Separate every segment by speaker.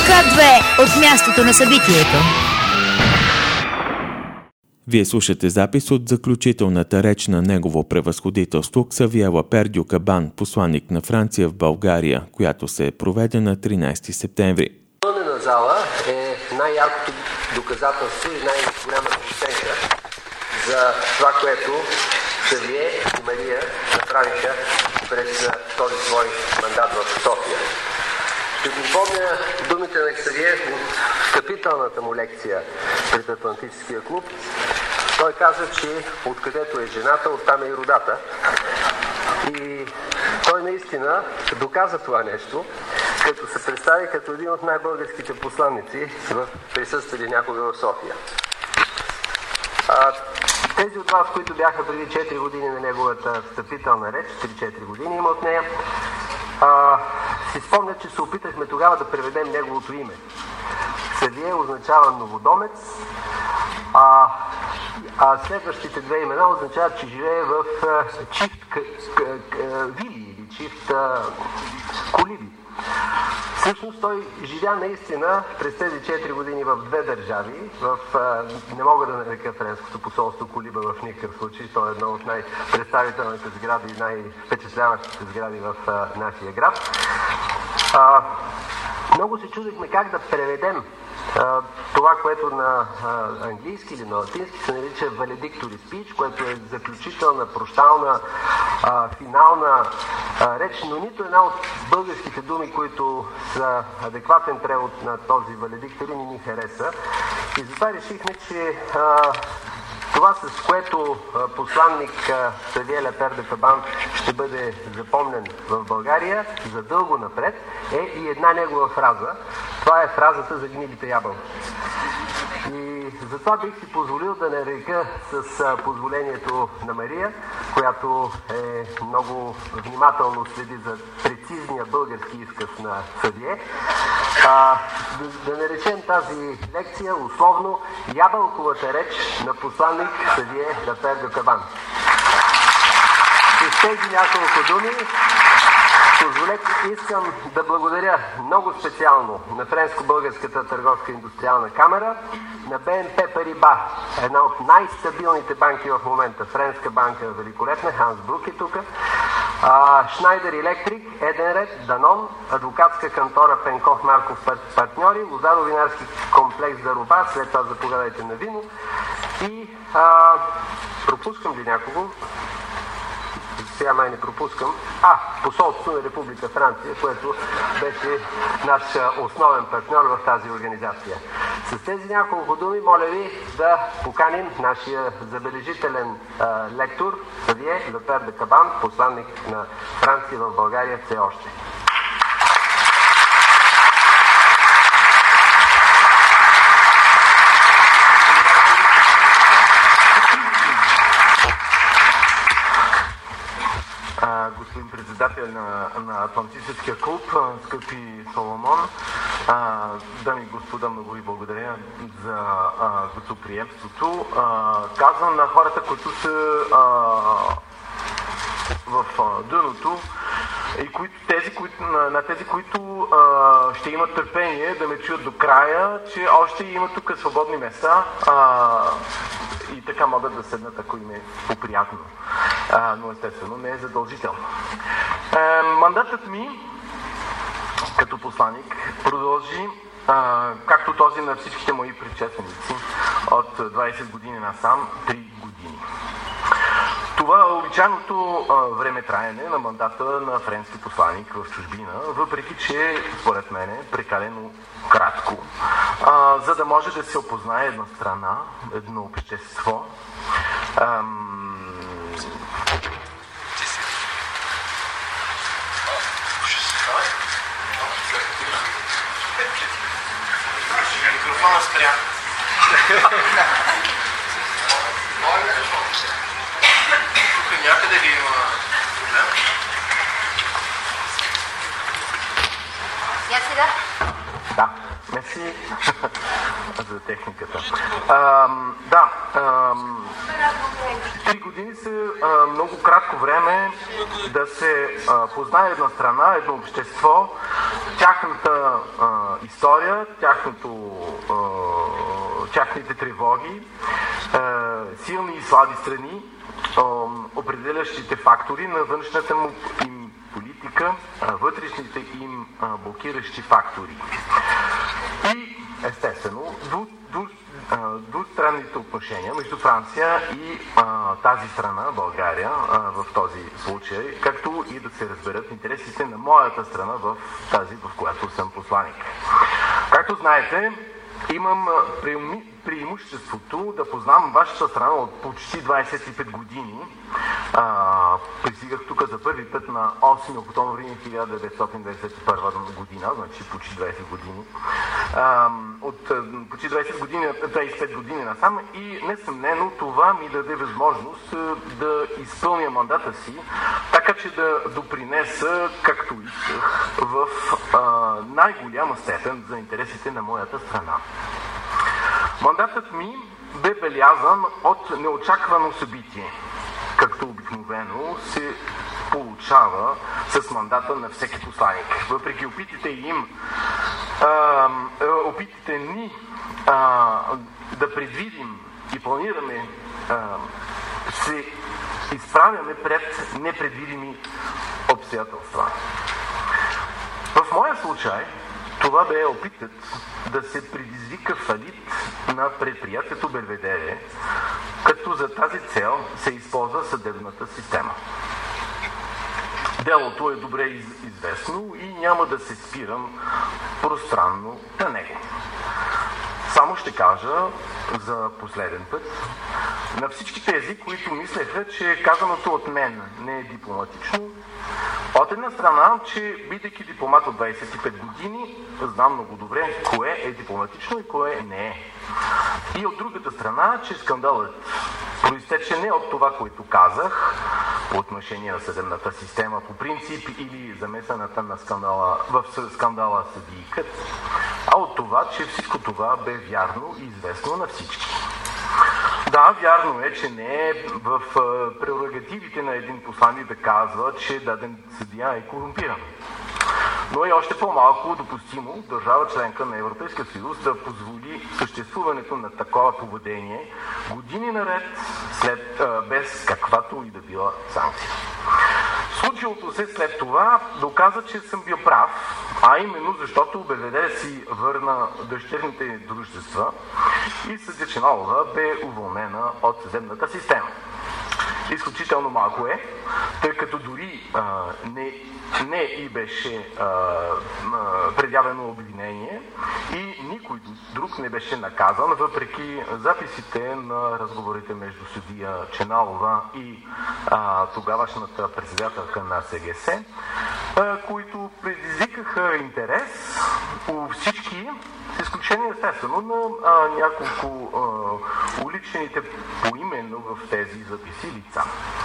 Speaker 1: К2 от мястото на събитието.
Speaker 2: Вие слушате запис от заключителната реч на Негово превъзходителство Ксавие Лапердю Кабан, посланник на Франция в България, която се проведе на 13 септември.
Speaker 3: Пълнена зала е най-яркото доказателство и най-голямата оценка за това, което Ксавие и Мария направиха през този свой мандат в София. Ще припомня думите на Ксавие от встъпителната му лекция пред Атлантическия клуб. Той каза, че откъдето е жената, оттам е и родата. И той наистина доказа това нещо, като се представи като един от най-българските посланници, присъствали някога в София. Тези от вас, които бяха преди 4 години на неговата встъпителна реч, 3-4 години има от нея, си спомнят, че се опитахме тогава да преведем неговото име. Ксавие означава новодомец, а следващите две имена означават, че живее в чифт вили или чифт колиби. Всъщност той живя наистина през тези 4 години в две държави. Не мога да нарека френското посолство колиба в никакъв случай. То е едно от най-представителните сгради и най-впечатляващите сгради в нашия град. Много се чудихме как да преведем това, което на английски или на латински се нарича valedictory speech, което е заключителна, прощална, финална реч, но нито една от българските думи, които са адекватен превод на този valedictory, не ни хареса. И затова решихме, че това, с което посланник Ксавие Лапердю Кабан ще бъде запомнен в България за дълго напред, е и една негова фраза. Това е фразата за гнилите ябълки. И затова бих си позволил да нарека с позволението на Мария, която много внимателно следи за прецизния български изказ на Ксавие, да наречем тази лекция условно ябълковата реч на посланник Ксавие Лапердю Кабан. С тези няколко думи позволете, искам да благодаря много специално на Френско-българската търговска индустриална камера, на БНП Париба, една от най-стабилните банки в момента, френска банка великолепна, Ханс Брук е тук, Шнайдер Електрик, Еденред, Данон, адвокатска кантора Пенков Марков партньори, лозаро-винарски комплекс Дароба, след това заповядайте на вино и пропускам ли някого? Сега май не пропускам. Посолството на Република Франция, което беше наш основен партньор в тази организация. С тези няколко думи, моля ви да поканим нашия забележителен лектор, Ксавие Лапердю Кабан, посланник на Франция в България все още.
Speaker 4: Господин председател на Атлантическия клуб, скъпи Соломон, дами и господа, много ви благодаря за гостоприемството. Казвам на хората, които са в дъното и тези, които ще имат търпение да ме чуят до края, че още има тук свободни места и така могат да седнат, ако им е по-приятно. Но естествено не е задължително. Мандатът ми като посланик продължи, както този на всичките мои предшественици, от 20 години насам, 3 години. Това е обичайното времетраене на мандата на френски посланик в чужбина, въпреки че, според мен, е прекалено кратко, за да може да се опознае една страна, едно общество,
Speaker 5: Микрофона спря. Тук някъде ли има проблем?
Speaker 1: Я сега.
Speaker 4: Да, мерси за техниката. 3 години са много кратко време да се познае една страна, едно общество, тяхната история, тяхните тревоги, силни и слаби страни, определящите фактори на външната му им политика, вътрешните им блокиращи фактори. И естествено, двустранните отношения между Франция и тази страна, България, в този случай, както и да се разберат интересите на моята страна в тази, в която съм посланик. Както знаете, имам преимуществото да познавам вашата страна от почти 25 години. Пристигах тук за първи път на 8 октомври 1921 година, значи почти 20 години. От почти 20 години, 25 години насам, и несъмнено това ми даде възможност да изпълня мандата си, така че да допринеса, както исках, в най-голяма степен за интересите на моята страна. Мандатът ми бе белязан от неочаквано събитие, както обикновено се получава с мандата на всеки посланик. Въпреки опитите ни да предвидим и планираме, се изправяме пред непредвидими обстоятелства. В моя случай това бе опитът да се предизвика фалит на предприятието Белведере, като за тази цел се използва съдебната система. Делото е добре известно и няма да се спирам пространно на него. Само ще кажа за последен път на всички тези, които мислеха, че казаното от мен не е дипломатично. От една страна, че бидейки дипломат от 25 години, знам много добре кое е дипломатично и кое не е. И от другата страна, че скандалът произтече не от това, което казах по отношение на съдебната система по принцип или замесената на в скандала съдийкът, а от това, че всичко това бе вярно и известно на всички. Да, вярно е, че не е в прерогативите на един посланик да казва, че даден съдия е корумпиран. Но е още по-малко допустимо държава членка на Европейския съюз да позволи съществуването на такова поведение години наред без каквато и да била санкция. Случилото се след това доказа, че съм бил прав, а именно защото Белведере си върна дъщерните дружества и съдия Ченалова бе уволнена от съдебната система. Изключително малко е, тъй като дори не и беше предявено обвинение и никой друг не беше наказан, въпреки записите на разговорите между съдия Ченалова и тогавашната председателка на СГС, които предизвикаха интерес у всички, с изключение естествено на няколко уличените поименно в тези записи лица.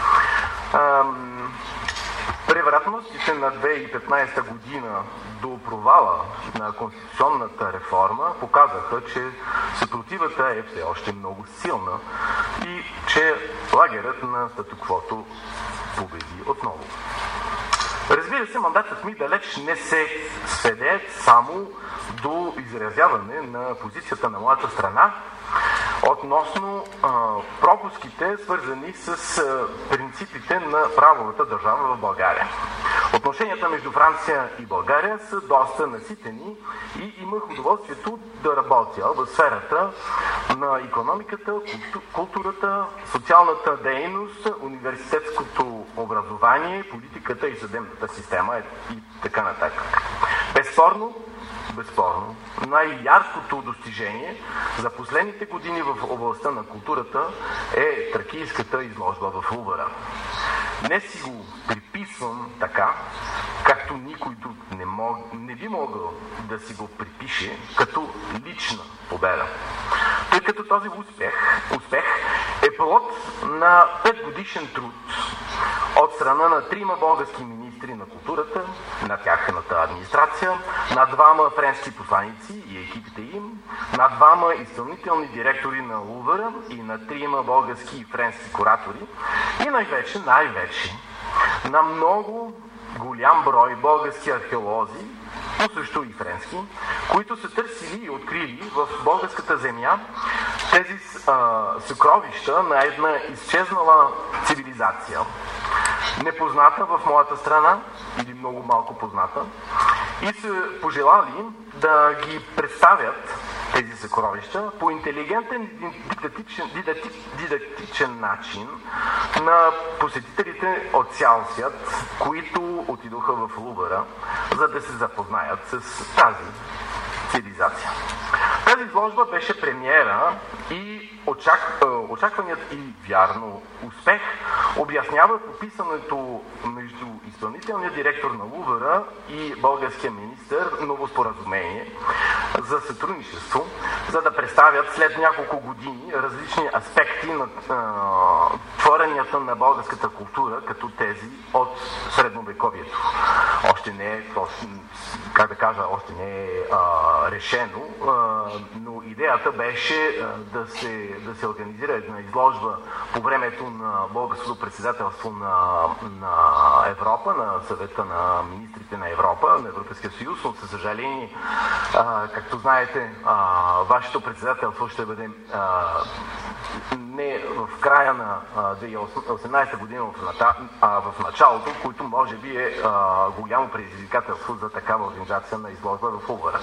Speaker 4: Превратностите на 2015 година до провала на конституционната реформа показаха, че съпротивата е все още много силна и че лагерът на статуквото победи отново. Разбира се, мандатът ми далеч не се сведе само до изразяване на позицията на моята страна относно пропуските, свързани с принципите на правовата държава в България. Отношенията между Франция и България са доста наситени и имах удоволствието да работя в сферата на икономиката, културата, социалната дейност, университетското образование, политиката и съдебната система и така нататък. Безспорно, най-яркото достижение за последните години в областта на културата е тракийската изложба в Лувъра. Не си го приписвам така, както никой друг не би могъл да си го припише като лична победа. Тъй като този успех е плод на 5-годишен труд от страна на 3 български министри министри на културата, на тяхната администрация, на 2 френски посланици и екипите им, на 2 изпълнителни директори на Лувъра и на 3 български и френски куратори и най-вече на много голям брой български археолози, но също и френски, които са търсили и открили в българската земя тези съкровища на една изчезнала цивилизация, непозната в моята страна или много малко позната, и са пожелали да ги представят тези съкровища по интелигентен дидактичен начин на посетителите от цял свят, които отидоха в Лувъра, за да се запознаят с тази цивилизация. Тази изложба беше премиера и очакваният и вярно успех обяснява подписането между изпълнителния директор на Лувъра и българския министър ново споразумение за сътрудничество, за да представят след няколко години различни аспекти на творенията на българската култура, като тези от средновековието. Още не е, още не е решено, но идеята беше да се организира една изложба по времето на българското председателство на Европа, на съвета на министрите на Европа, на Европейския съюз, но със съжаление, както знаете, вашето председателство ще бъде не в края на 2018 година, в началото, което може би е голямо предизвикателство за такава организация на изложба в Лувъра.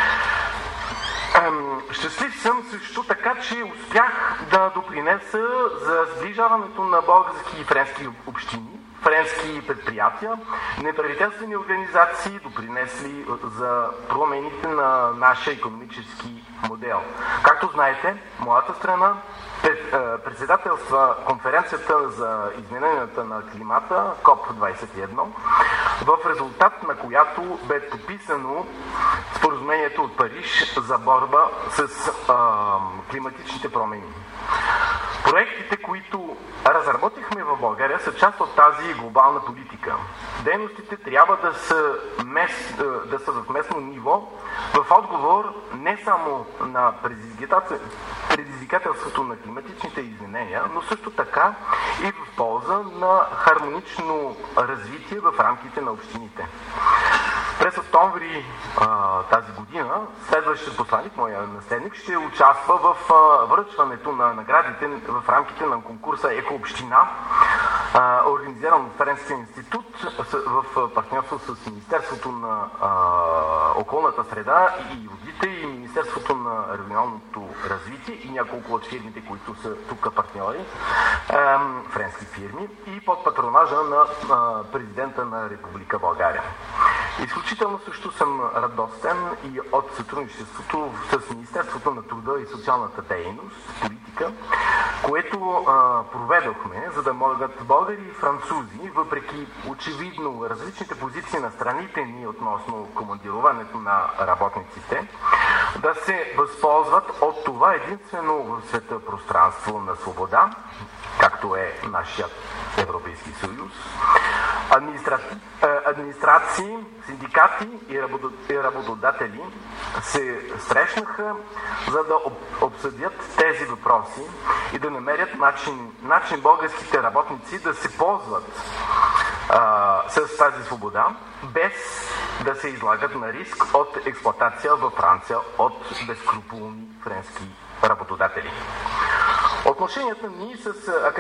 Speaker 4: Щастлив съм също така, че успях да допринеса за сближаването на български и френски общини, френски предприятия, неправителствени организации, допринесли за промените на нашия икономически модел. Както знаете, моята страна председателства конференцията за измененията на климата КОП-21, в резултат на която бе подписано споразумението от Париж за борба с климатичните промени. Проектите, които разработихме в България, са част от тази глобална политика. Дейностите трябва да са в местно ниво, в отговор не само на предизвикателството на климатичните изменения, но също така и в полза на хармонично развитие в рамките на общините. През октомври тази година следващият посланик, моя наследник, ще участва в връчването на наградите в рамките на конкурса Екообщина, организиран от Френския институт в партньорство с Министерството на околната среда и водите и Министерството на регионалното развитие и няколко от фирмите, които са тук партньори, френски фирми, и под патронажа на президента на Република България. Изключително също съм радостен и от сътрудничеството с Министерството на труда и социалната дейност, политика, което проведохме, за да могат българи и французи, въпреки очевидно различните позиции на страните ни относно командироването на работниците, да се възползват от това единствено в света пространство на свобода, както е нашият Европейски съюз. Администрации, синдикати и работодатели се срещнаха, за да обсъдят тези въпроси и да намерят начин българските работници да се ползват с тази свобода, без да се излагат на риск от експлоатация във Франция от безскрупулни френски работодатели. Отношенията ни с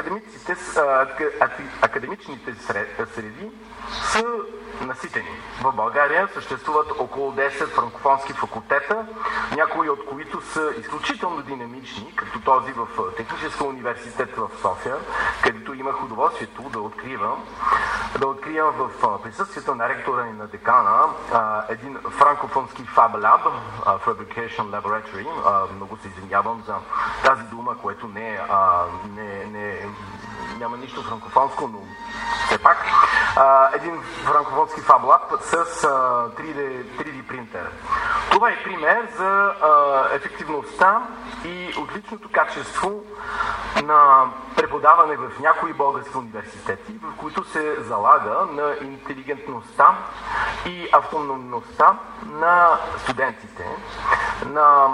Speaker 4: академичните среди са наситени. В България съществуват около 10 франкофонски факултета, някои от които са изключително динамични, като този в Техническия университет в София, където имах удоволствието да откривам в присъствието на ректора и на декана един франкофонски Fab Lab, Fabrication Laboratory. Много се извинявам за тази дума, което няма нищо франкофонско, но все пак. Един франкофонски Fab Lab с 3D принтер. Това е пример за ефективността и отличното качество на преподаване в някои български университети, в които се залага на интелигентността и автономността на студентите, на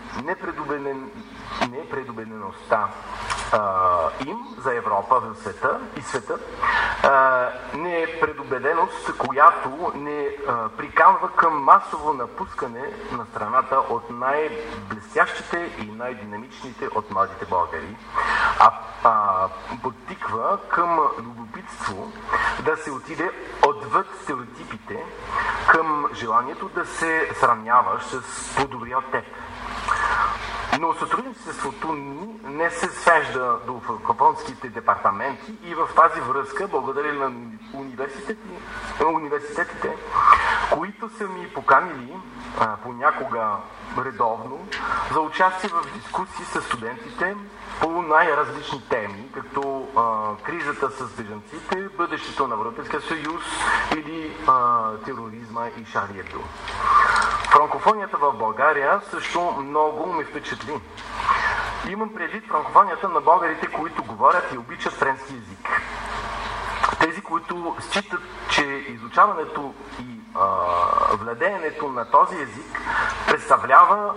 Speaker 4: непредубедеността им за Европа в света и света, непредубеденост, която не приканва към масово напускане на страната от най-блестящите и най-динамичните от младите българи, а подтиква към любопитство да се отиде отвъд стереотипите, към желанието да се сравняваш с по-добри от теб. Но сътрудничеството ни не се свежда до франкофонските департаменти и в тази връзка, благодаря на университетите, които са ми поканили понякога редовно за участие в дискусии с студентите по най-различни теми, като кризата с бежанците, бъдещето на Европейския съюз или тероризма и Шарли Ебдо. Франкофонията в България също много ме впечатли. Имам предвид франкофонията на българите, които говорят и обичат френски език. Тези, които считат, че изучаването и владеенето на този език представлява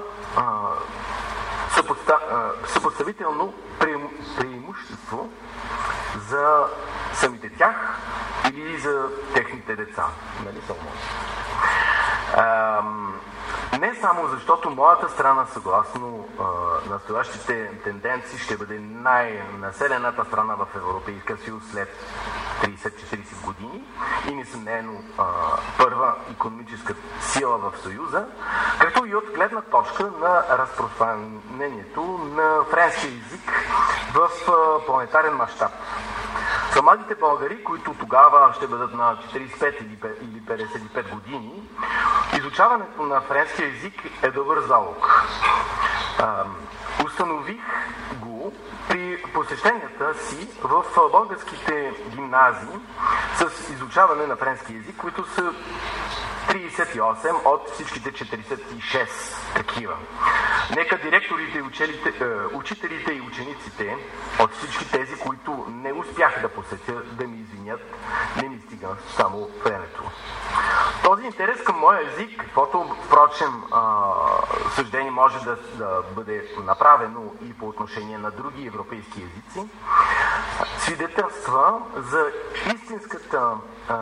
Speaker 4: съпоставително преимущество за самите тях или за техните деца. Нали, не само защото моята страна, съгласно настоящите тенденции, ще бъде най-населената страна в Европейския съюз след 30-40 години и несъмнено първа икономическа сила в Съюза, както и от гледна точка на разпространението на френски език в планетарен мащаб. За младите българи, които тогава ще бъдат на 45 или 55 години, изучаването на френски език е добър залог. Установих го при посещенията си в българските гимназии с изучаване на френски език, които са 38 от всичките 46 такива. Нека директорите, учителите и учениците от всички тези, които не успяха да посетят, да ми извинят, не ми стига само времето. Този интерес към моя език, каквото впрочем съждение може да бъде направено и по отношение на други европейски езици, свидетелства за истинската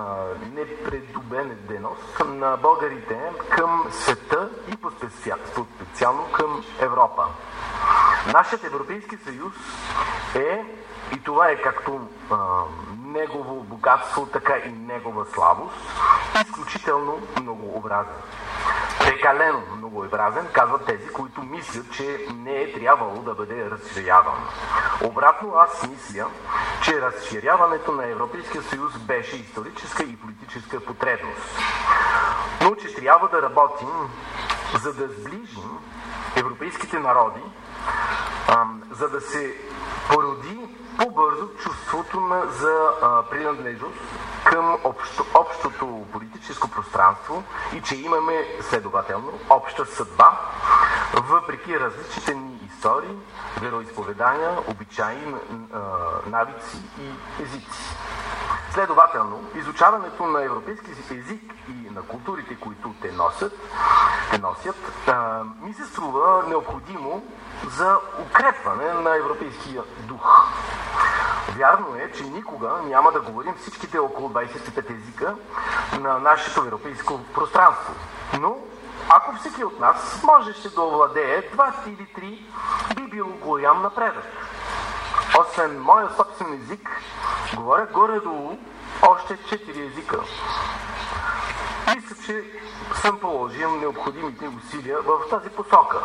Speaker 4: непредубеденост на българите към света и по-специално към Европа. Нашият Европейски съюз е, и това е както негово богатство, така и негова слабост, изключително многообразен. Прекалено многообразен, казват тези, които мислят, че не е трябвало да бъде разширяван. Обратно, аз мисля, че разширяването на Европейския съюз беше историческа и политическа потребност. Но че трябва да работим, за да сближим европейските народи, за да се породи по-бързо чувството за принадлежност към общото политическо пространство и че имаме следователно обща съдба, въпреки различните ни истории, вероизповедания, обичаи, навици и езици. Следователно, изучаването на европейски език и на културите, които те носят, ми се струва необходимо за укрепване на европейския дух. Вярно е, че никога няма да говорим всичките около 25 езика на нашето европейско пространство. Но, ако всеки от нас можеше да овладее 2 или 3, би бил голям напредък. Освен моя собствен език, говоря горе-долу още 4 езика. Мисля, че съм положил необходимите усилия в тази посока.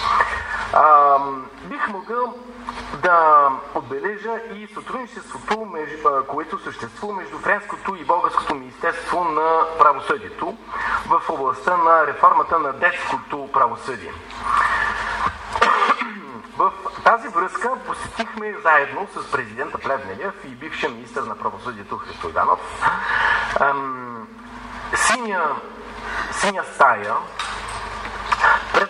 Speaker 4: Бих могъл да отбележа и сътрудничеството, което съществува между френското и българското министерство на правосъдието в областта на реформата на детското правосъдие. В тази връзка посетихме заедно с президента Плевнелиев и бившия министър на правосъдието Христо Иданов синя стая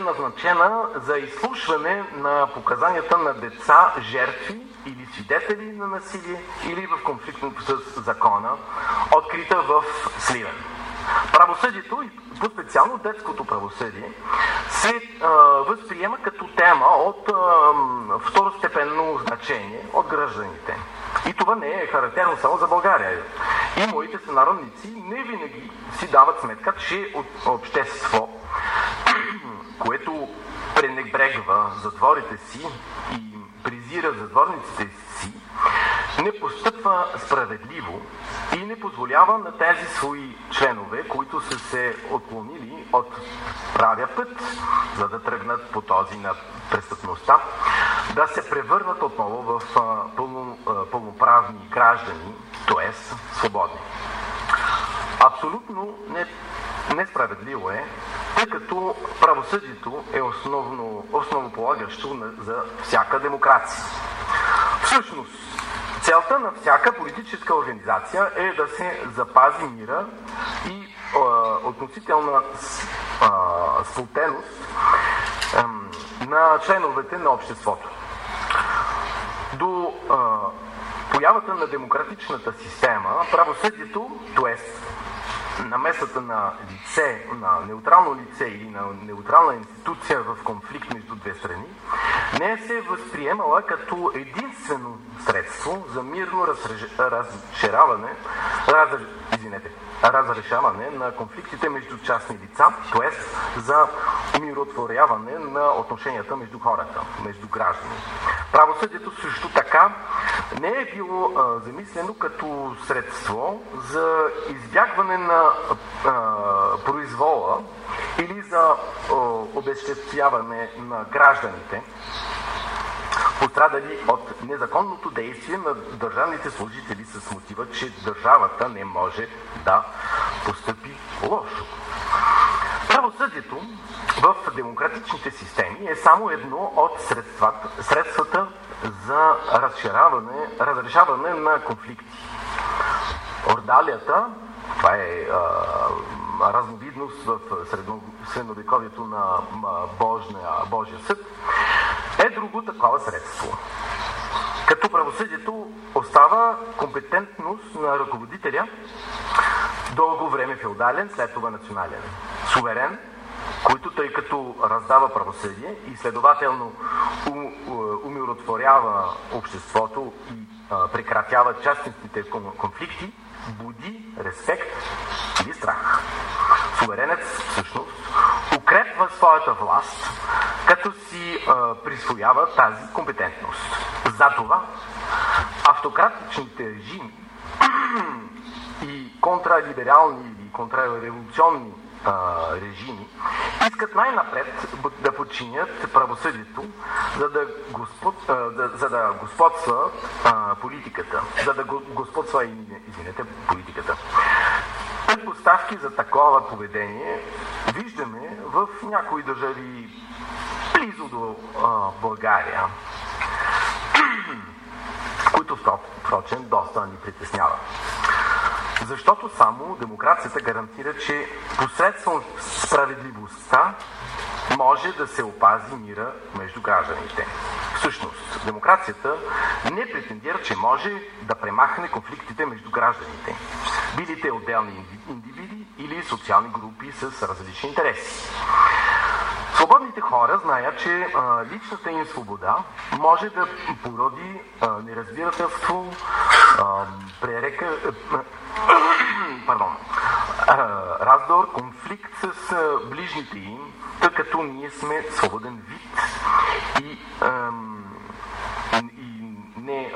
Speaker 4: назначена за изслушване на показанията на деца, жертви или свидетели на насилие или в конфликт с закона, открита в Сливен. Правосъдието, и по-специално детското правосъдие, се възприема като тема от второстепенно значение от гражданите. И това не е характерно само за България. И моите сънародници не винаги си дават сметка, че общество, което пренебрегва затворите си и презира затворниците си, не постъпва справедливо и не позволява на тези свои членове, които са се отклонили от правия път, за да тръгнат по този на престъпността, да се превърнат отново в пълноправни граждани, т.е. свободни. Абсолютно несправедливо е, тъй като правосъдието е основополагащо за всяка демокрация. Всъщност, целта на всяка политическа организация е да се запази мира и относителна сплотеност на членовете на обществото. До появата на демократичната система, правосъдието, т.е. намесата на лице, на неутрално лице или на неутрална институция в конфликт между две страни, не се възприемала като единствено средство за мирно разрешаване на конфликтите между частни лица, т.е. за умиротворяване на отношенията между хората, между граждани. Правосъдието също така не е било замислено като средство за избягване на произвола или за обезщетяване на гражданите, пострадали от незаконното действие на държавните служители с мотива, че държавата не може да постъпи лошо. Правосъдието в демократичните системи е само едно от средствата за разрешаване на конфликти. Ордалията, това е разновидност в средновековието на Божия съд, е друго такова средство. Като правосъдието остава компетентност на ръководителя, дълго време феодален, след това национален. Суверен, който тъй като раздава правосъдие и следователно умиротворява обществото и прекратява частните конфликти, буди респект или страх. Суверенец всъщност укрепва своята власт, като си присвоява тази компетентност. Затова автократичните режими и контралиберални или контрреволюционни режими искат най-напред да подчинят правосъдието, за да господства политиката. Политиката. Предпоставки за такова поведение виждаме в някои държави близо до България, които впрочем доста ни притесняват. Защото само демокрацията гарантира, че посредством справедливостта може да се опази мира между гражданите. Всъщност, демокрацията не претендира, че може да премахне конфликтите между гражданите, били те отделни индивиди или социални групи с различни интереси. Свободните хора знаят, че личната им свобода може да породи неразбирателство, раздор, конфликт с ближните им, тъй като ние сме свободен вид и не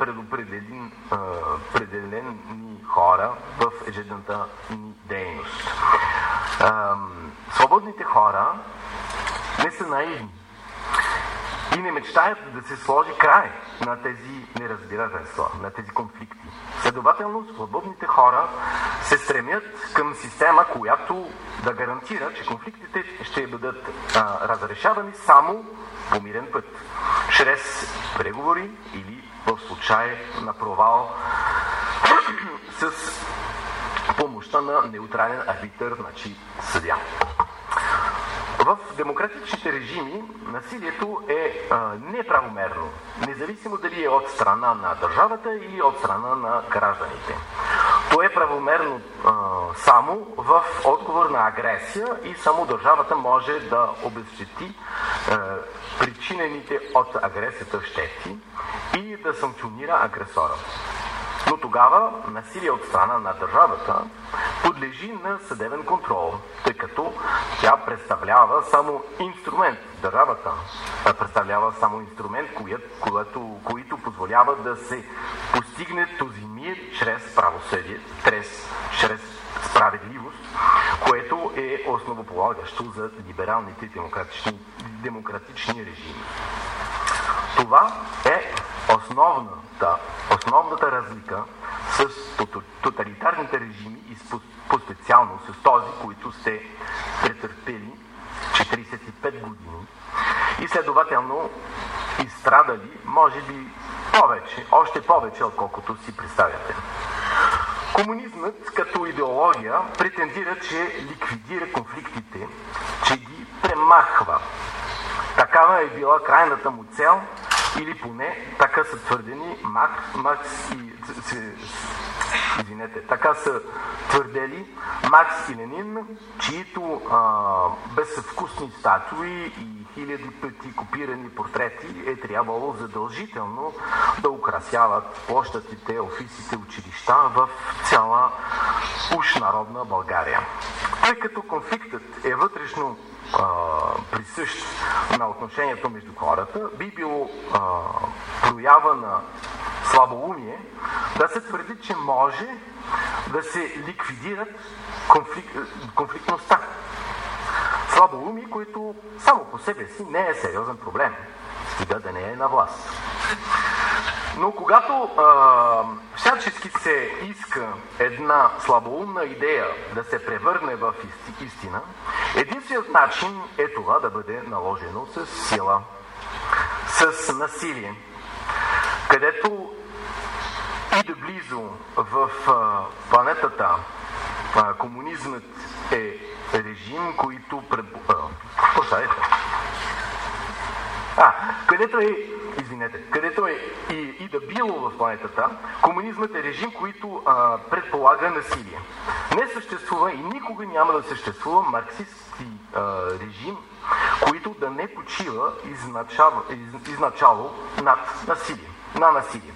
Speaker 4: предопределени хора в ежедневната ни дейност. Свободните хора не са наивни и не мечтаят да се сложи край на тези неразбирателства, на тези конфликти. Следователно, свободните хора се стремят към система, която да гарантира, че конфликтите ще бъдат разрешавани само по мирен път, чрез преговори или в случай на провал с помощта на неутрален арбитър, значи съдия. В демократичните режими насилието е неправомерно, независимо дали е от страна на държавата или от страна на гражданите. То е правомерно само в отговор на агресия и само държавата може да обезщети причинените от агресията щети и да санкционира агресора. Но тогава насилие от страна на държавата подлежи на съдебен контрол, тъй като тя представлява само инструмент. Държавата представлява само инструмент, който позволява да се постигне този мир чрез правосъдие, чрез справедливост, което е основополагащо за либералните демократични режими. Това е основната разлика с тоталитарните режими и по-специално с този, които сте претърпели 45 години и следователно изстрадали, може би още повече, отколкото си представяте. Комунизмът като идеология претендира, че ликвидира конфликтите, че ги премахва. Такава е била крайната му цел, или поне така са твърдени така са твърдели Маркс и Ленин, чието безвкусни статуи и хиляди пъти копирани портрети е трябвало задължително да украсяват площадите, офисите, училища в цяла уж народна България. Тъй като конфликтът е вътрешно присъщ на отношението между хората, би било проява на слабоумие да се твърди, че може да се ликвидират конфликтността. Слабоумие, което само по себе си не е сериозен проблем, стига да не е на власт. Но когато всячески се иска една слабоумна идея да се превърне в истина, единственият начин е това да бъде наложено с сила, с насилие, където и да близо в планетата комунизмът е режим, който където е и да било в планетата, комунизмът е режим, който предполага насилие. Не съществува и никога няма да съществува марксистски режим, който да не почива изначало на насилие.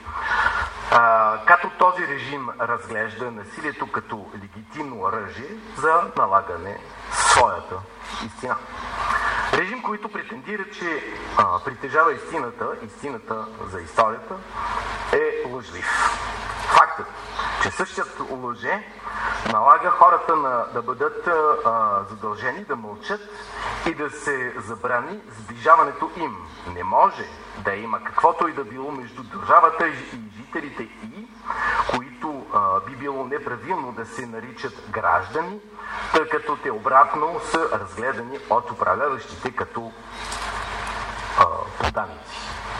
Speaker 4: Като този режим разглежда насилието като легитимно оръжие за налагане своята истина. Режим, който претендира, че притежава истината за историята, е лъжлив. Фактът, че същият лъже налага хората да бъдат задължени да мълчат и да се забрани сближаването им. Не може да има каквото и да било между държавата и жителите които би било неправилно да се наричат граждани, тъй като те обратно са разгледани от управляващите като поданици.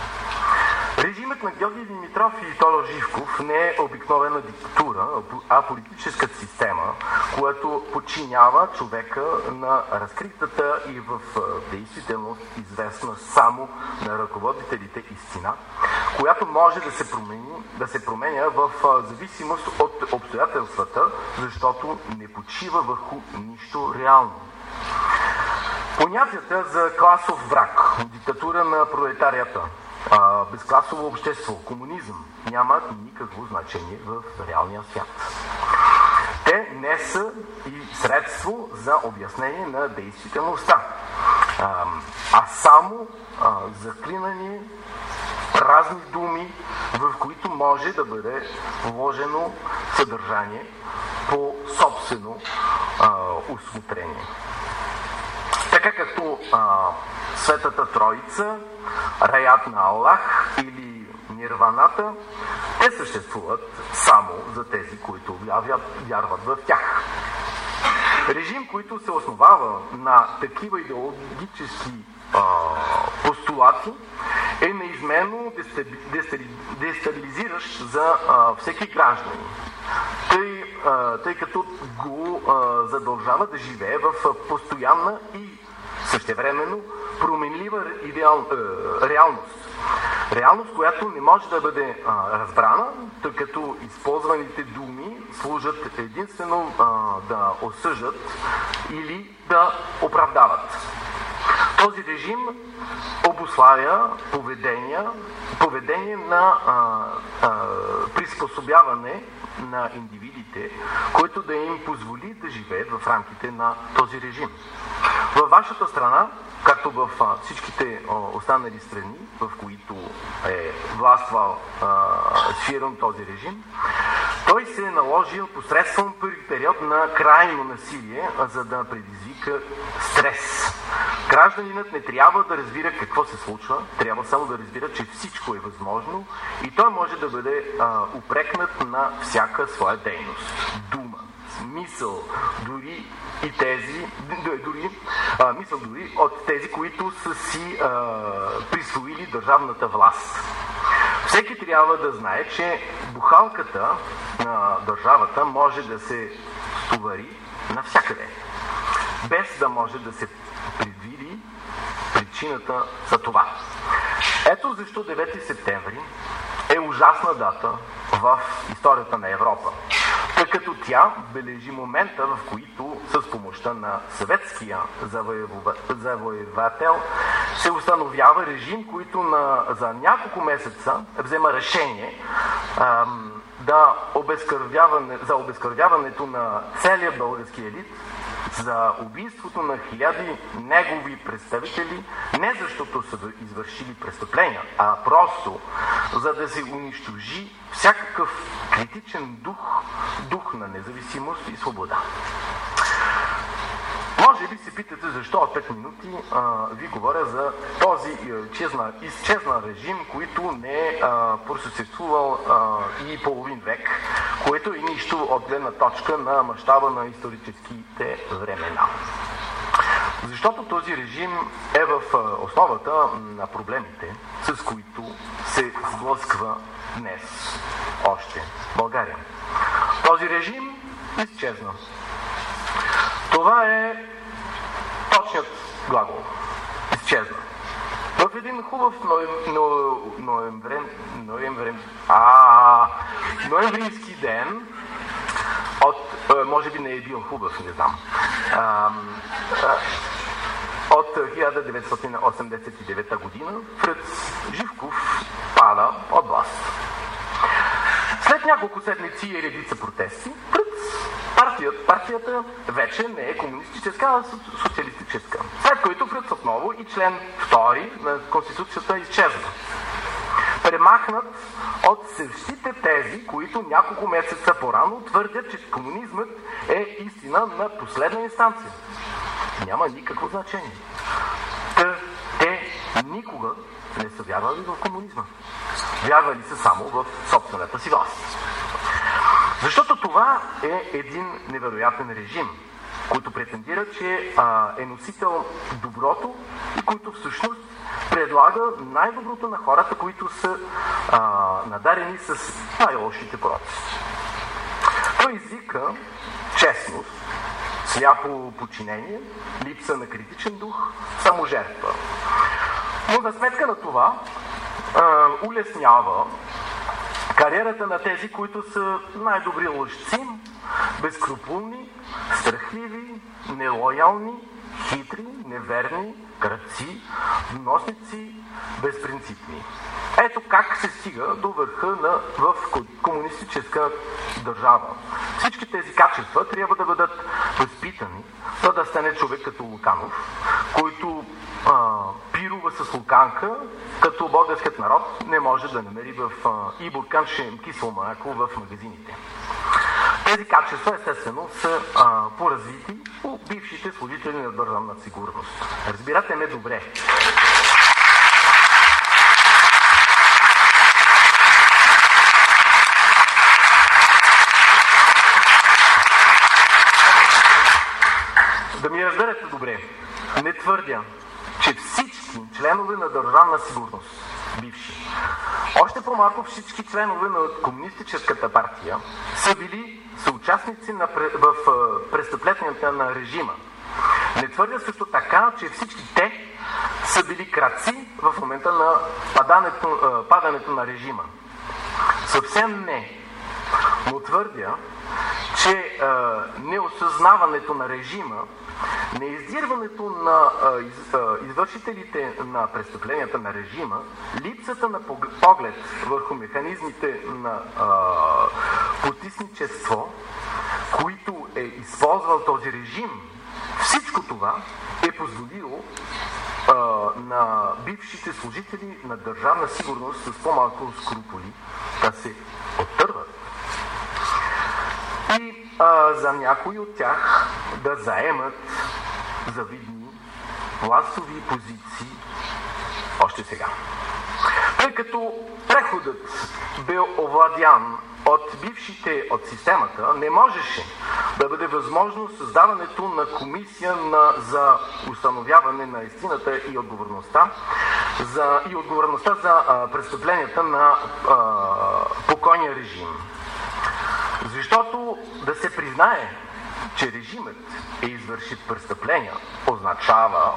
Speaker 4: Режимът на Георги Димитров и Тодор Живков не е обикновена диктатура, а политическа система, която подчинява човека на разкритата и в действителност известна само на ръководителите истина, която може да се променя в зависимост от обстоятелствата, защото не почива върху нищо реално. Понятията за класов брак, диктатура на пролетарията, безкласово общество, комунизъм нямат никакво значение в реалния свят. Те не са и средство за обяснение на действителността, а само заклинани празни думи, в които може да бъде вложено съдържание по собствено усмотрение. Така както Светата Троица, раят на Аллах или нирваната, те съществуват само за тези, които вярват в тях. Режим, който се основава на такива идеологически постулати, е неизменно дестабилизиращ за всеки гражданин, тъй като го задължава да живее в постоянна и същевременно променлива реалност. Реалност, която не може да бъде разбрана, тъй като използваните думи служат единствено да осъждат или да оправдават. Този режим обуславя поведение на приспособяване на индивидите, който да им позволи да живеят в рамките на този режим. Във вашата страна, както в всичките останали страни, в които е властвал ширен този режим, той се е наложил посредством първи период на крайно насилие, за да предизвика стрес. Гражданинът не трябва да разбира какво се случва, трябва само да разбира, че всичко е възможно и той може да бъде упрекнат на всяка своя дейност. Дума, мисъл, дори от тези, които са си присвоили държавната власт. Всеки трябва да знае, че бухалката на държавата може да се стовари навсякъде, без да може да се предвиди причината за това. Ето защо 9 септември е ужасна дата в историята на Европа, тъй като тя бележи момента, в който с помощта на съветския завоевател се установява режим, който за няколко месеца взема решение за обезкървяването на целия български елит, за убийството на хиляди негови представители, не защото са извършили престъпления, а просто за да се унищожи всякакъв критичен дух на независимост и свобода. Може би се питате защо от 5 минути ви говоря за този изчезнал режим, който не е просъществувал и половин век, което е нищо от гледна точка на мащаба на историческите времена. Защото този режим е в основата на проблемите, с които се сблъсква днес още България. Този режим изчезна. Това е точният глагол. Изчезна. В един хубав ноемврийски ден, може би не е бил хубав, не знам, от 1989 година Фръц Живков пада от власт. След няколко седмици и редица протести, партията вече не е комунистическа, а социалистическа. След което Фръц отново и член 2 на Конституцията изчезва. Премахнат от същите тези, които няколко месеца по-рано твърдят, че комунизмът е истина на последна инстанция. Няма никакво значение. Те никога не са вярвали в комунизма. Вярвали са само в собствената си власт. Защото това е един невероятен режим, който претендира, че е носител доброто и който всъщност предлага най-доброто на хората, които са надарени с най-лошите пороци. Той извика честност, сляпо подчинение, липса на критичен дух, саможертва. Но за сметка на това улеснява кариерата на тези, които са най-добри лъжци, безскрупулни, страхливи, нелоялни, хитри, неверни, крадци, вносници, безпринципни. Ето как се стига до върха в комунистическа държава. Всички тези качества трябва да бъдат възпитани, за да стане човек като Луканов, който пирува с луканка, като българският народ не може да намери и бурканче кисело мляко в магазините. Тези качества, естествено, са поразвити у бившите служители на държавна сигурност. Разбирате ме добре. Да ми разберете добре, не твърдя, че всички членове на държавна сигурност, бивши, още по-малко всички членове на комунистическата партия са били съучастници в престъпленията на режима. Не твърдя също така, че всички те са били крадци в момента на падането на режима. Съвсем не. Но твърдя, че неосъзнаването на режима, неиздирването на извършителите на престъпленията на режима, липсата на поглед върху механизмите на потисничество, които е използвал този режим, всичко това е позволило на бившите служители на Държавна сигурност с по-малко скруполи да се оттърват. И за някои от тях да заемат завидни властови позиции още сега. Тъй като преходът бе овладян от бившите от системата, не можеше да бъде възможно създаването на комисия за установяване на истината и отговорността за престъпленията на покойния режим. Защото да се признае, че режимът е извършил престъпления, означава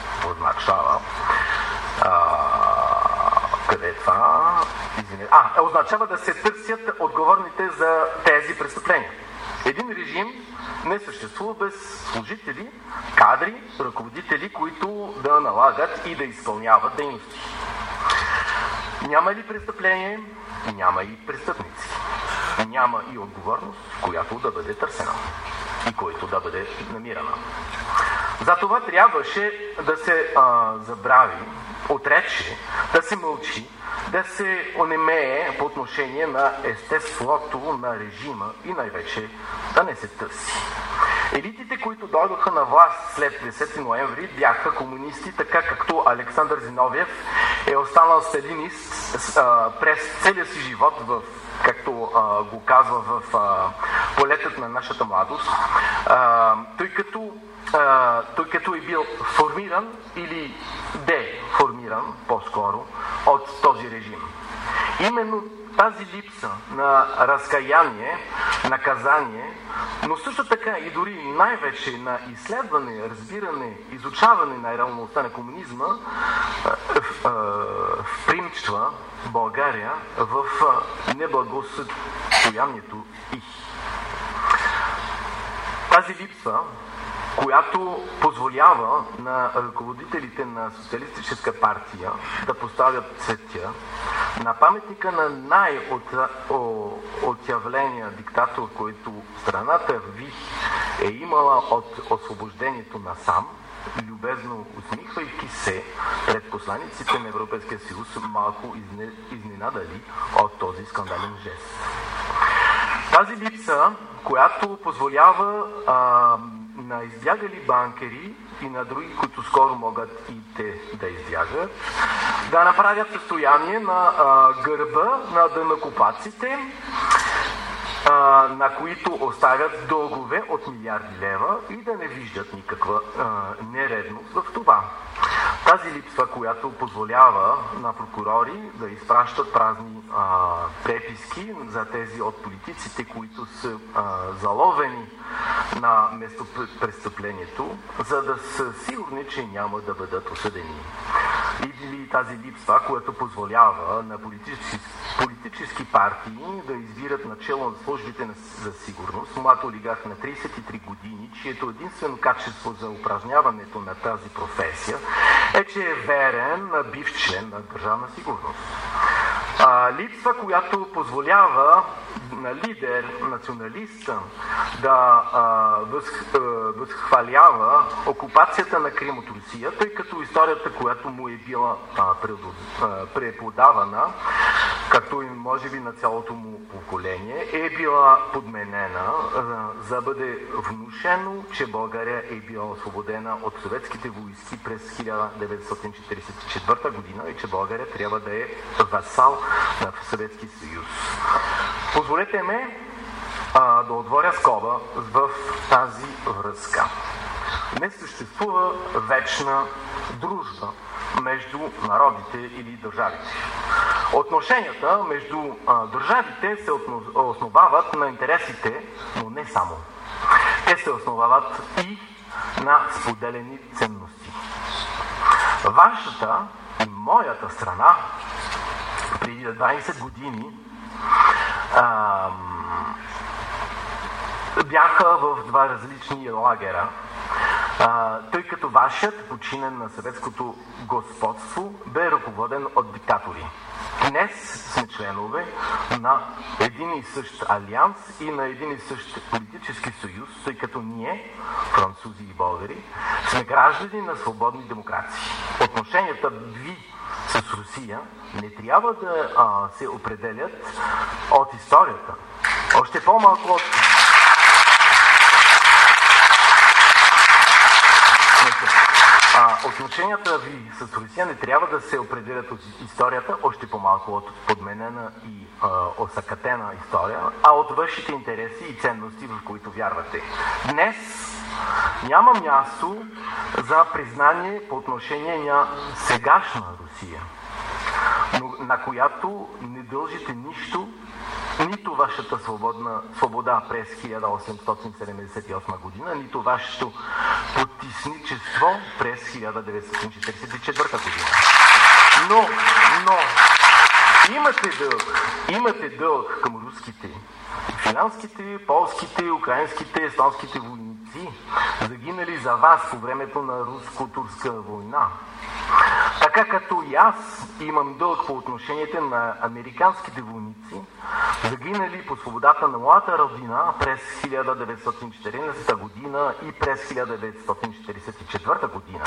Speaker 4: къде е това? Означава да се търсят отговорните за тези престъпления. Един режим не съществува без служители, кадри, ръководители, които да налагат и да изпълняват дейности. Няма ли престъпление, няма и престъпници. Няма и отговорност, която да бъде търсена и която да бъде намирана. Затова трябваше да се забрави, отрече, да се мълчи, да се онемее по отношение на естеството на режима и най-вече да не се търси. Елитите, които дойдоха на власт след 10 ноември, бяха комунисти, така както Александър Зиновиев е останал сталинист през целия си живот, както го казва в полетът на нашата младост, той като е бил формиран или деформиран по-скоро от този режим. Именно тази липса на разкаяние, наказание, но също така и дори най-вече на изследване, разбиране, изучаване на реалността на комунизма впримчва България в неблагосъстоянието й. Тази липса, която позволява на ръководителите на Социалистическа партия да поставят цветя на паметника на най-отявления диктатор, който страната ви е имала от освобождението насам, любезно усмихвайки се пред посланиците на Европейския съюз, малко изненадали от този скандален жест. Тази липса, която позволява на избягали банкери и на други, които скоро могат и те да избягат, да направят състояние на гърба на данъкоплатците, на които оставят дългове от милиарди лева и да не виждат никаква нередност в това. Тази липса, която позволява на прокурори да изпращат празни преписки за тези от политиците, които са заловени на местопрестъплението, за да са сигурни, че няма да бъдат осъдени. Или тази липса, която позволява на политически партии да избират начело на службите за сигурност млад олигарх на 33 години, чието единствено качество за упражняването на тази професия е, че е верен на бивш член на Държавна сигурност. Липса, която позволява на лидер, националиста, да възхвалява окупацията на Крим от Русия, тъй като историята, която му е била преподавана, както и може би на цялото му поколение, е била подменена, за да бъде внушено, че България е била освободена от съветските войски през 1944 година и че България трябва да е васал на Съветски съюз. Позволете ме да отворя скоба в тази връзка. Не съществува вечна дружба между народите или държавите. Отношенията между държавите се основават на интересите, но не само. Те се основават и на споделени ценности. Вашата и моята страна преди 20 години бяха в два различни лагера, тъй като вашият, подчинен на съветското господство, бе ръководен от диктатори. Днес сме членове на един и същ алианс и на един и същ политически съюз, тъй като ние, французи и българи, сме граждани на свободни демокрации. Отношенията ви с Русия не трябва да се определят от историята. Още по-малко от... Отношенията ви с Русия не трябва да се определят от историята, още по-малко от подменена и осакатена история, а от вашите интереси и ценности, в които вярвате. Днес няма място за признание по отношение на сегашна Русия, на която не дължите нищо, нито вашата свобода през 1878 година, нито вашето потисничество през 1944 година. Но имате дълг към руските, финландските, полските, украинските, естонските войници, загинали за вас по времето на руско-турска война. Така като и аз имам дълг по отношението на американските войници, загинали по свободата на моята родина през 1914 година и през 1944 година.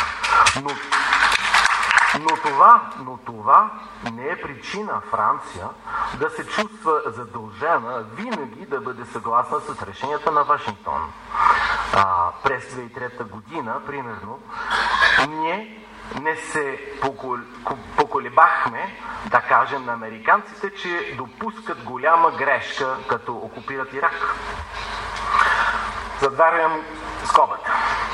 Speaker 4: Но това не е причина Франция да се чувства задължена винаги да бъде съгласна с решенията на Вашингтон. През 2003 година, примерно, ние не се поколебахме да кажем на американците, че допускат голяма грешка, като окупират Ирак. Затварям скобата.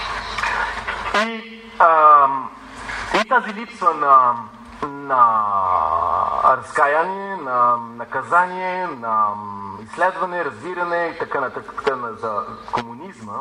Speaker 4: И тази липса на разкаяние, на наказание, на изследване, разбиране и така нататък за комунизма,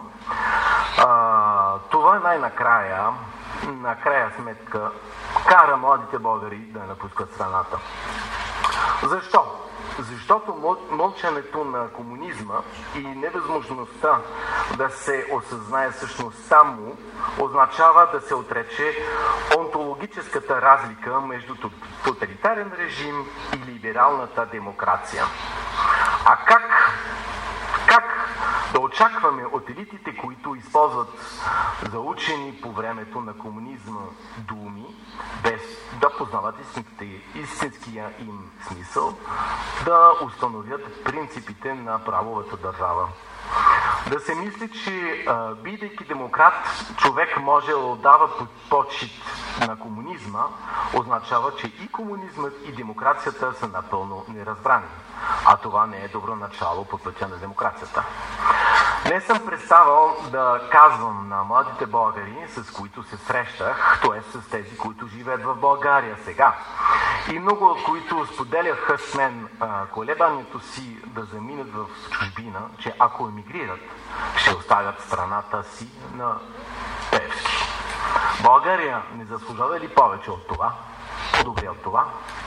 Speaker 4: това най-накрая, на края сметка, кара младите българи да напускат страната. Защо? Защото мълчането на комунизма и невъзможността да се осъзнае същността му означава да се отрече онтологическата разлика между тоталитарен режим и либералната демокрация. А как да очакваме от елитите, които използват заучени по времето на комунизма думи, без да познават истинския им смисъл, да установят принципите на правовата държава? Да се мисли, че бидейки демократ, човек може да отдава почит на комунизма, означава, че и комунизмът, и демокрацията са напълно неразбрани. А това не е добро начало по пътя на демокрацията. Не съм представал да казвам на младите българи, с които се срещах, т.е. с тези, които живеят в България сега, и много от които споделяха с мен колебанието си да заминат в чужбина, че ако емигрират, ще оставят страната си на Певски. България не заслужава ли повече от това? По-добре от това?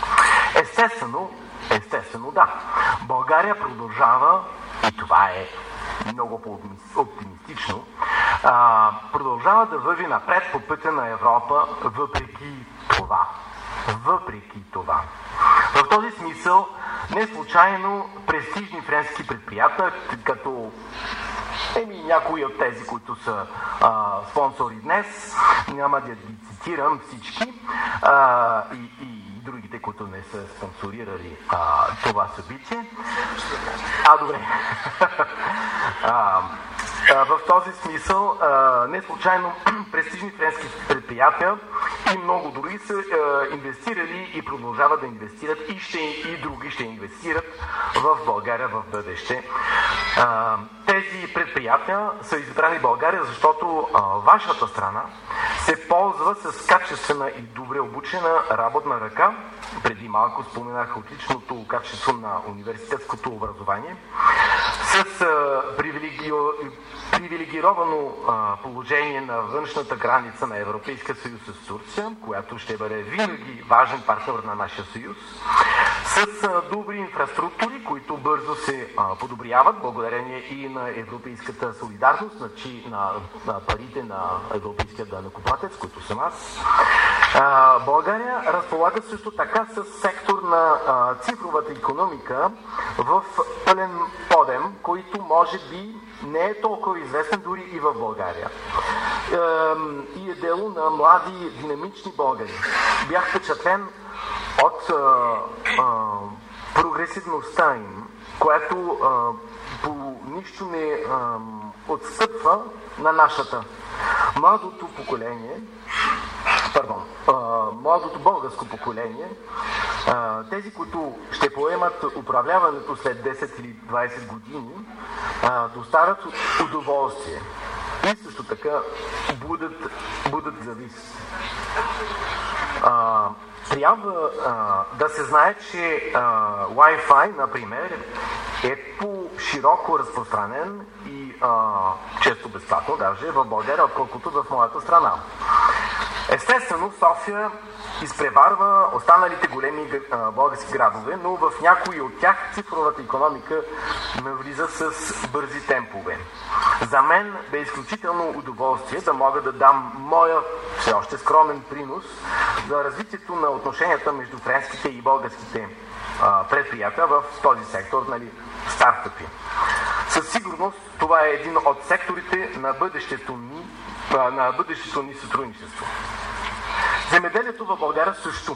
Speaker 4: Естествено да. България продължава, и това е много по-оптимистично, продължава да върви напред по пътя на Европа въпреки това. В този смисъл, не случайно престижни френски предприятия, като някои от тези, които са спонсори днес, няма да ги цитирам всички, и другите, които не са спонсорирали това събитие. Добре. В този смисъл, не случайно престижни френски предприятия и много други са инвестирали и продължават да инвестират и други ще инвестират в България в бъдеще. Тези предприятия са избрани България, защото вашата страна се ползва с качествена и добре обучена работна ръка. Преди малко споменах отличното качество на университетското образование. с привилегировано положение на външната граница на Европейския съюз с Турция, която ще бъде винаги важен партньор на нашия съюз, с добри инфраструктури, които бързо се подобряват, благодарение и на европейската солидарност, на парите на европейския данъкоплатец, които съм аз. България разполага също така с сектор на цифровата икономика в пълен подем, който може би не е толкова известен дори и в България. И е дело на млади, динамични българи. Бях впечатлен от прогресивността им, която по нищо не отстъпва на нашата. Младото поколение, младото българско поколение, тези, които ще поемат управляването след 10 или 20 години, доставят удоволствие и също така будат завист. Трябва да се знае, че Wi-Fi, например, е по-широко разпространен и често безплатно даже в България, отколкото в моята страна. Естествено, София изпреварва останалите големи български градове, но в някои от тях цифровата икономика навлиза с бързи темпове. За мен бе изключително удоволствие да мога да дам моя все още скромен принос за развитието на отношенията между френските и българските предприятия в този сектор, стартъпи. Със сигурност това е един от секторите на бъдещето ни сътрудничество. Земеделието в България също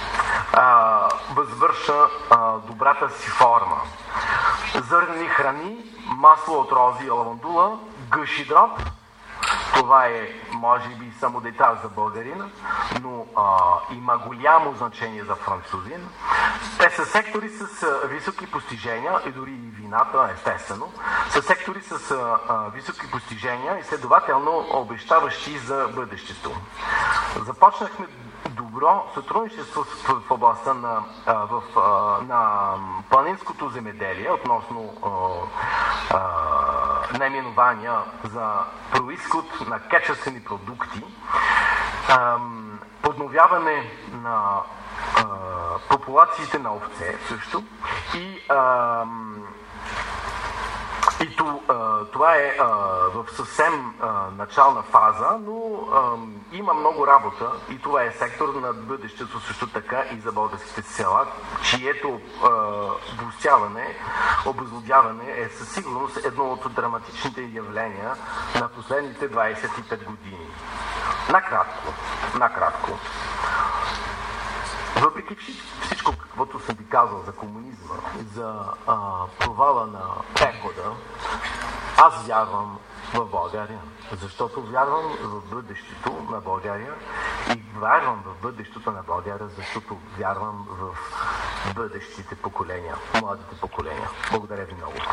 Speaker 4: възвърша добрата си форма. Зърнени храни, масло от рози и лавандула, гъши дроб. Това е, може би, само детайл за българина, но има голямо значение за французин. Те са сектори с високи постижения, и дори и вината, естествено, са сектори с високи постижения и следователно обещаващи за бъдещето. Започнахме добро сътрудничество в областта на планинското земеделие относно наименования за произход на качествени продукти, подновяване на популациите на овце също и това е в съвсем начална фаза, но има много работа и това е сектор на бъдещето също така и за българските села, чието обезлюдяване е със сигурност едно от драматичните явления на последните 25 години. Накратко. Въпреки всичко, каквото съм ви казал за комунизма и за провала на прехода, аз вярвам в България, защото вярвам в бъдещето на България и вярвам в бъдещето на България, защото вярвам в бъдещите поколения, младите поколения. Благодаря ви много.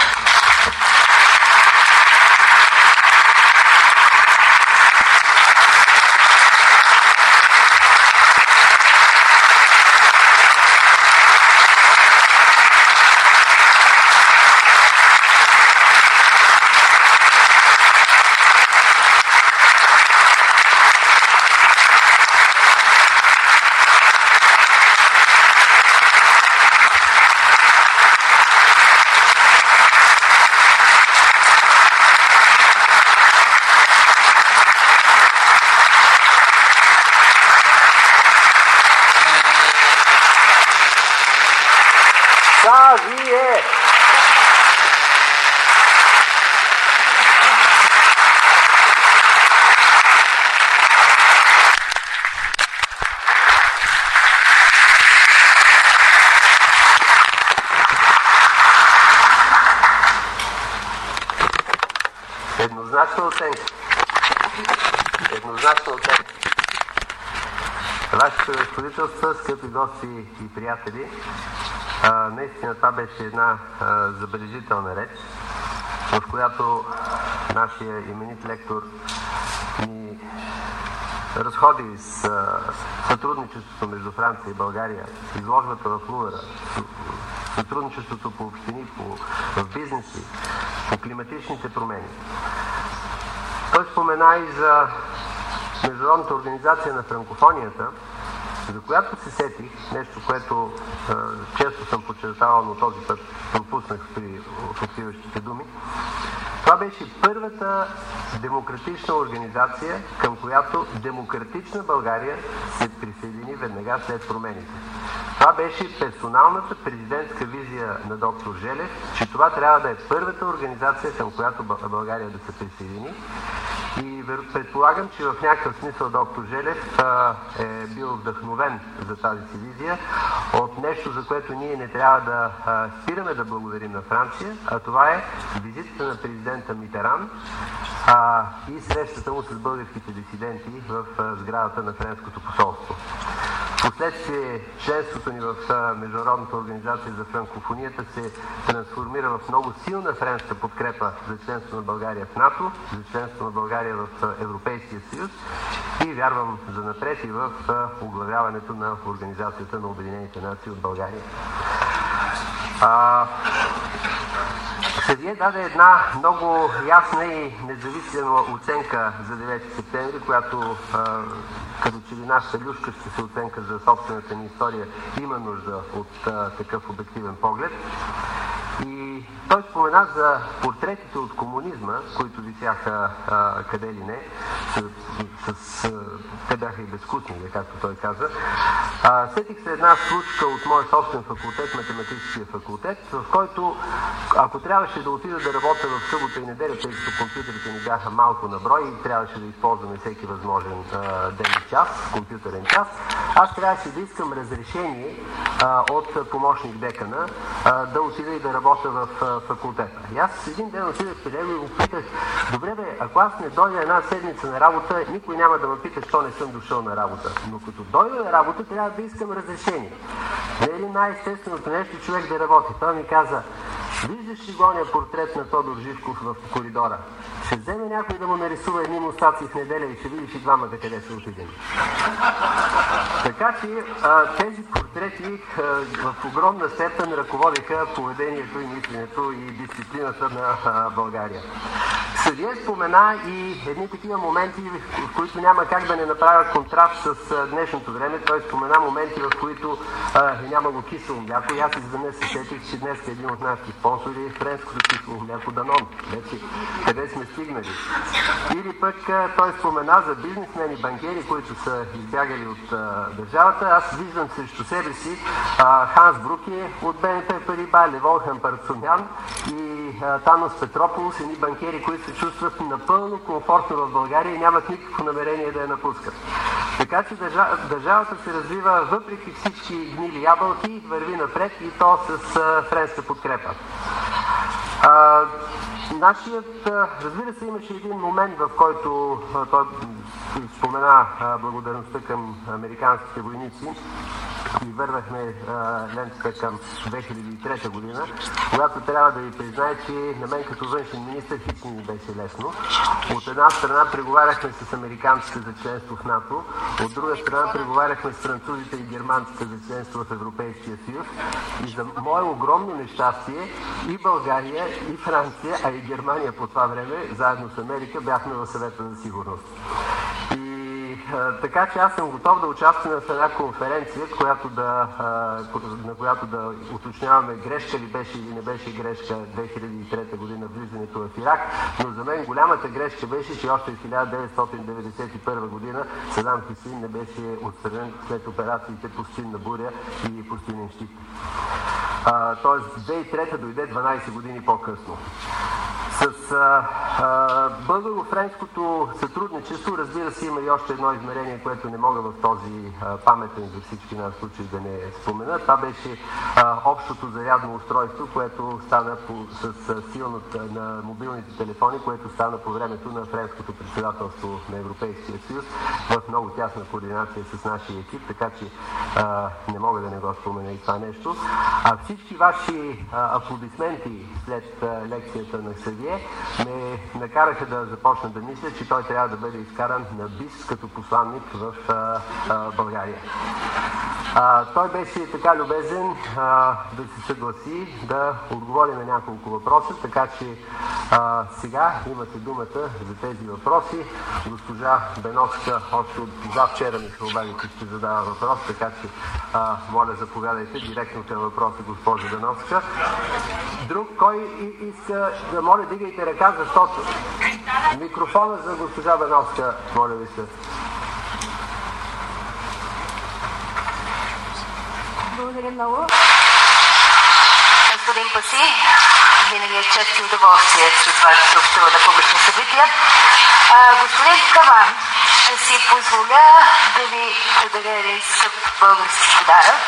Speaker 4: Еднозначна оценка. Вашето разпорителство, скъпи гости и приятели, наистина това беше една забележителна реч, в която нашия именит лектор ни разходи с сътрудничеството между Франция и България, изложбата в Лувъра, сътрудничеството по общини, в бизнеси,
Speaker 3: по климатичните промени. Той спомена и за Международната организация на франкофонията, за която се сетих, нещо, което често съм подчертавал, но този път пропуснах при откриващите думи. Това беше първата демократична организация, към която демократична България се присъедини веднага след промените. Това беше персоналната президентска визия на доктор Желев, че това трябва да е първата организация, към която България да се присъедини. И предполагам, че в някакъв смисъл доктор Желев е бил вдъхновен за тази си визия от нещо, за което ние не трябва да спираме да благодарим на Франция, а това е визитата на президента Митеран и срещата му с българските дисиденти в сградата на Френското посолство. Впоследствие членството ни в Международната организация за франкофонията се трансформира в много силна френска подкрепа за членство на България в НАТО, за членство на България в Европейския съюз и вярвам за напред и в оглавяването на Организацията на Обединените нации от България. Севие даде една много ясна и независима оценка за 9 септември, която като че ли нашата люшкаща оценка за собствената ни история има нужда от такъв обективен поглед. И той спомена за портретите от комунизма, които висяха къде ли не, те бяха и безвкусни, както той каза. Сетих се една случка от моя собствен факултет, математическия факултет, в който, ако трябваше да отида да работя в събота и неделя, тъй като компютрите ни бяха малко на брой и трябваше да използваме всеки възможен ден и час, компютърен час, аз трябваше да искам разрешение от помощник декана да отида и да работя в факултета. И аз един ден отидах при него и го питах: добре бе, ако аз не дойда една седмица на работа, никой няма да ме пита, що не съм дошъл на работа. Но като дойда на работа, трябва да искам разрешение. Не е ли най-естественото нещо човек да работи? Той ми каза: виждаш ли гония портрет на Тодор Живков в коридора? Ще вземе някой да му нарисува едни мустаци в неделя и ще видиш и двамата къде се отидем. Така че тези портрети в огромна степен ръководиха поведението и мисленето и дисциплината на България. Севие спомена и едни такива моменти, в които няма как да не направя контраст с днешното време. Той спомена моменти, в които е нямало кисело мляко. И аз изведнъж се сетих, че днес е един от нашите спонсори е френското кисело мляко Данон. Къде сме стигнали? Или пък той спомена за бизнесмени, банкери, които са избягали от държавата. Аз виждам срещу себе си Ханс Бруке от БНП Париба, Леволхан Парцумян и Танос Петрополос, едни банкери, които се чувстват напълно комфортно в България и нямат никакво намерение да я напускат. Така че държавата се развива въпреки всички гнили ябълки, върви напред и то с френска подкрепа. Разбира се, имаше един момент, в който той спомена благодарността към американските войници и върнахме лентата към 2003 година, когато трябва да ви призная, че на мен като външен министър хич не ми беше лесно. От една страна преговаряхме с американците за членство в НАТО, от друга страна преговаряхме с французите и германците за членство в Европейския съюз и за мое огромно нещастие и България, и Франция, а и Германия по това време, заедно с Америка, бяхме в Съвета за сигурност. Така че аз съм готов да участвам в една конференция, на която да уточняваме грешка ли беше или не беше грешка 2003 година влизането в Ирак, но за мен голямата грешка беше, че още в 1991 година Садам Хюсеин не беше отстранен след операциите Пустинна буря и Пустинен щит. Тоест 2003 дойде 12 години по-късно. С българо-френското сътрудничество, разбира се, има и още едно измерение, което не мога в този паметен за всички нас случай да не спомена. Това беше общото зарядно устройство, което стана с силната на мобилните телефони, което стана по времето на френското председателство на Европейския съюз в много тясна координация с нашия екип, така че не мога да не го спомена и това нещо. А всички ваши аплодисменти след лекцията на Севие ме накараха да започна да мисля, че той трябва да бъде изкаран на бис като посланник в България. Той беше така любезен да се съгласи да отговори на няколко въпроса, така че сега имате думата за тези въпроси. Госпожа Беновска още от завчера ми се обади, че ще задава въпрос, така че моля, заповядайте директно към въпроса, госпожа Беновска. Друг, кой иска да моля, дигайте ръка, защото микрофона за госпожа Беновска, моля ви се.
Speaker 6: Благодаря много. Господин Паси, винаги е чест и удоволствие след това да се общува на публични събития. Господин Кабан, си позволя да ви подаря един скъп български подарък.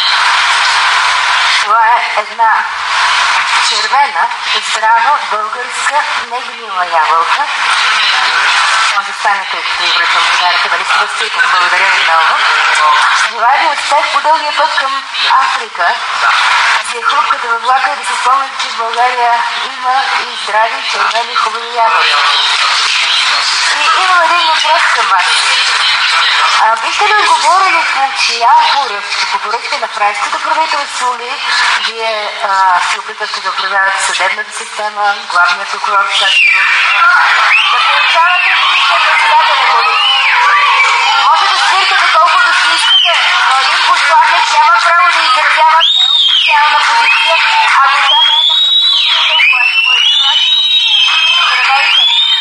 Speaker 6: Това е една червена, здрава, българска, негнила ябълка. Може да станете, като ви връчвам подаръка, дали сте възпитан. Благодаря ви много. Желая ви успех по дългия път към Африка. Си е хрупката във влака и да се спомняте, че в България има и здрави, червени, хубави ябълки. И имам един въпрос към вас. Бихте ли отговорили по чия поръчка, по поръчка на френското правителство ли вие се опитахте да управлявате съдебната система, главният прокурор Цацаров, да получавате министър-председателя Борисов? Може да свиркате колкото си искате, но един посланник няма право да изразява неофициална позиция, ако тя не е на правителството, което го е изпратило. Здравейте!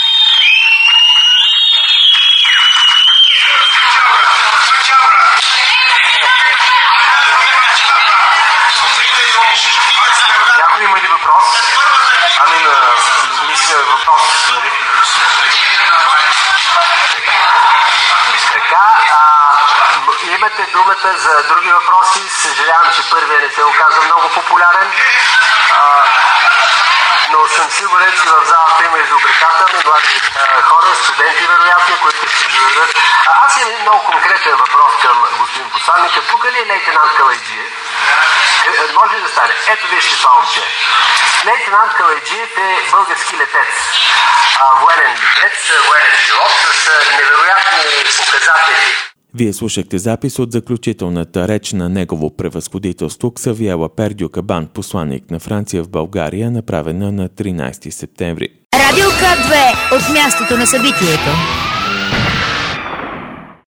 Speaker 4: Някой има ли въпрос? Мисля въпрос, нали?
Speaker 3: Така, имате думата за други въпроси. Съжалявам, че първия не се оказа много популярен, но съм сигурен, че в залата има изобретателни млади хора, студенти вероятно, които ще зададат. Аз имам един много конкретен въпрос към господин посланника. Тук ли е лейтенант Калайджиев? Може ли да стане? Ето вижте това момче. Лейтенант Калайджиев е български летец. Военен летец, военен пилот с невероятни показатели.
Speaker 2: Вие слушахте запис от заключителната реч на негово превъзходителство Ксавиела Пердю Кабан, посланник на Франция в България, направена на 13 септември.
Speaker 1: Радио К2 от мястото на събитието.